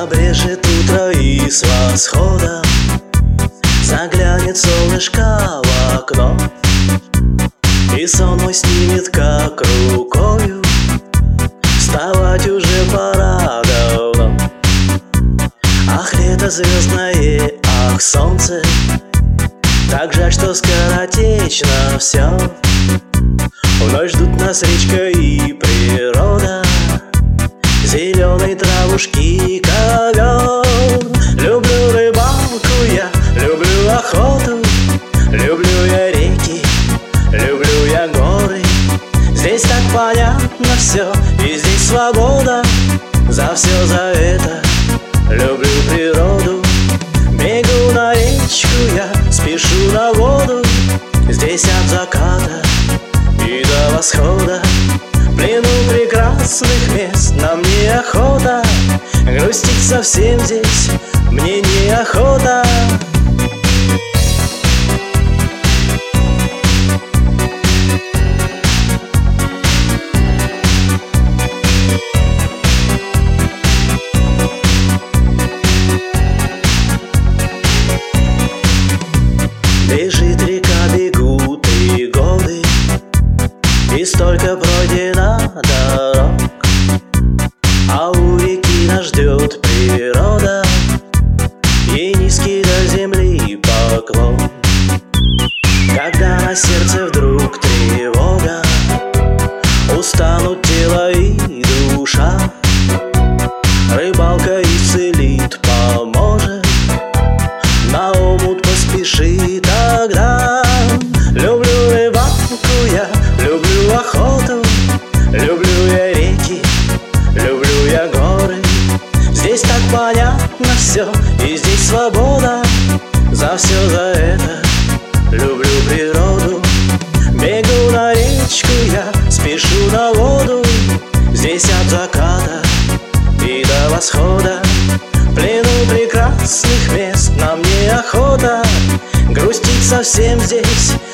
Забрежет утро и с восходом заглянет солнышко в окно, и сон мой снимет как рукою. Вставать уже пора давно. Ах, лето звездное, ах, солнце, так жаль, что скоротечно все. Вновь ждут нас речка и природа, зеленой травушки ковер. Люблю рыбалку я, люблю охоту, люблю я реки, люблю я горы. Здесь так понятно все, и здесь свобода. За все за это люблю природу. Бегу на речку я, спешу на воду. Здесь от заката и до восхода, в плену прекрасных мест нам неохота. Грустить совсем здесь мне неохота. Бежит река, бегут и годы, и столько пройдено дорог, а у реки нас ждет природа, ей низкий до земли поклон. Когда на сердце вдруг тревога, устанут тело и душа, рыбалка исцелит, поможет, на омут поспеши тогда. Люблю рыбалку я, люблю охоту, люблю я реки, люблю я горы. Здесь так понятно все, и здесь свобода. За все за это люблю природу. Бегу на речку я, спешу на воду. Здесь от заката и до восхода, в плену прекрасных мест нам неохота. Грустить совсем здесь